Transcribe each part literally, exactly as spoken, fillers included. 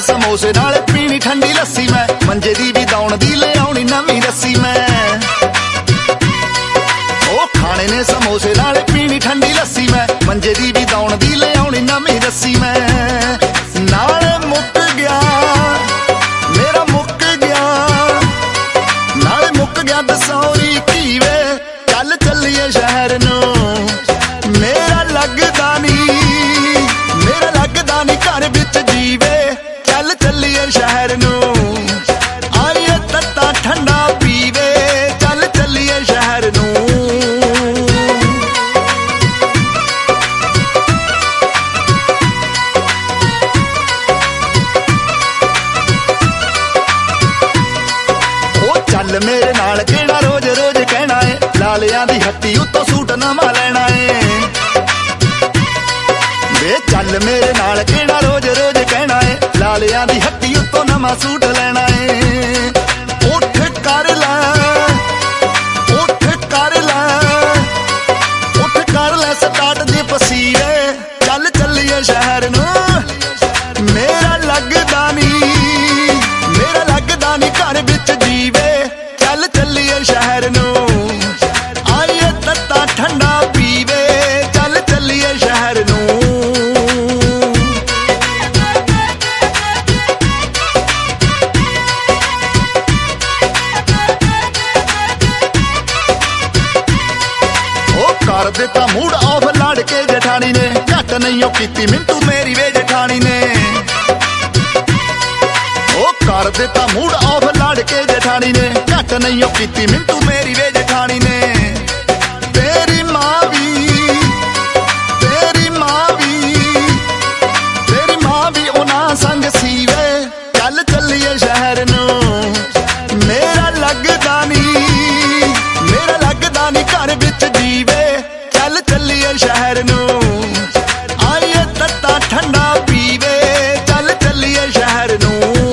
समोसे नाले पीनी ठंडी लस्सी मैं मंजे दी भी दौड़ दी ले आउनी नवी रस्सी मैं ओ खाने ने समोसे नाले पीनी ठंडी लस्सी मैं मंजे दी भी दौड़ दी ले आउनी नवी रस्सी मैं नाले मुक गया मेरा मुक गया नाले मुक गया दसौरी की वे चल चलिए शहर नू मेरा लगदा नी मेरा लगदा नी घर विच जीवे चल चलिए शहर नू आइए तत्ता ठंडा पीवे चल चलिए शहर नू ओ चल मेरे नाल केड़ा रोज रोज कहना है लालियां दी हट्टी उत्तों सूट नवा लेना है वे चल मेरे नाल केड़ा रोज रोज कहना है लालियां दी हट्टी उत्तों नवा सूट लेना है उठ कर लै उठ कर लै उठ कर लै स्टार्ट दी पसीरे चल चलिए शहर नू मेरा लगदा नी मेरा लगदा नी घर विच जीवे चल चलिए शहर नू आइए तत्ता ठंडा पीवे चल चलिए शहर नू कर दिता मूड ऑफ लड़ के जेठानी ने घट नहीं कीती मिंटू मेरी वे जेठानी ने ओ कर दिता मूड ऑफ लड़ के जेठानी ने घट नहीं कीती मिंटू मेरी वे जेठानी ने तेरी मां भी तेरी मां भी तेरी मां भी उना संग सीवे चल चलिए शहर नू मेरा लगदा नी मेरा लगदा नी घर विच जीवे चल चलिए शहर नू आइए तत्ता ठंडा पीवे चल चलिए शहर नू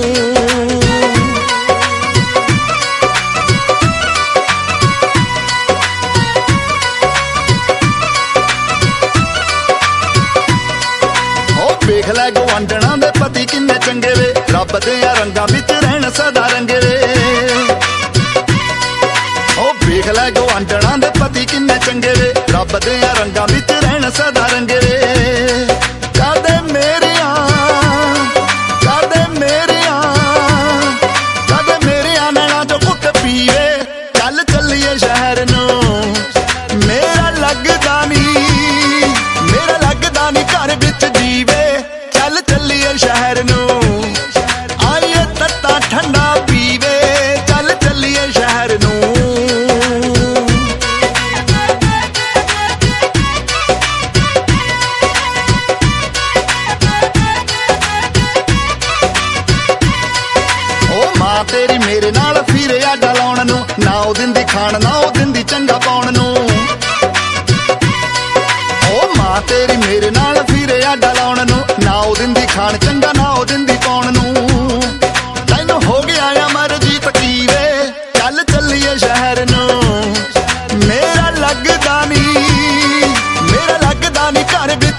ओ वेख लै गवांढणा दे पति किन्ने चंगे वे रब दे रंगां विच रहण सदा रंगे वे ओ वेख लै गवांढणा दे पति किन्ने चंगे वे रब दे रंगां विच रहण सदा रंगे वे कदे मेरिया कदे मेरिया कदे मेरिया नैना जो घुट पीवे चल चलिए शहर नू मेरा लगदा नी मेरा लगदा नी घर विच जीवे चल चलिए शहर नू आइए तत्ता ठंडा पीवे चल चलिए शहर नू तेरी मेरे नाल फिरे आडा लाउण नू ना ओ दिंदी खाण ना ओ दिंदी चंगा पाउण नू ओ मां तेरी मेरे नाल फिरे आडा लाउण नू ना ओ दिंदी खाण चंगा ना ओ दिंदी पाउण नू तैनू हो गया या मर्जी तकीवे चल चलिए शहर नू मेरा लगदा नी मेरा लगदा नी घर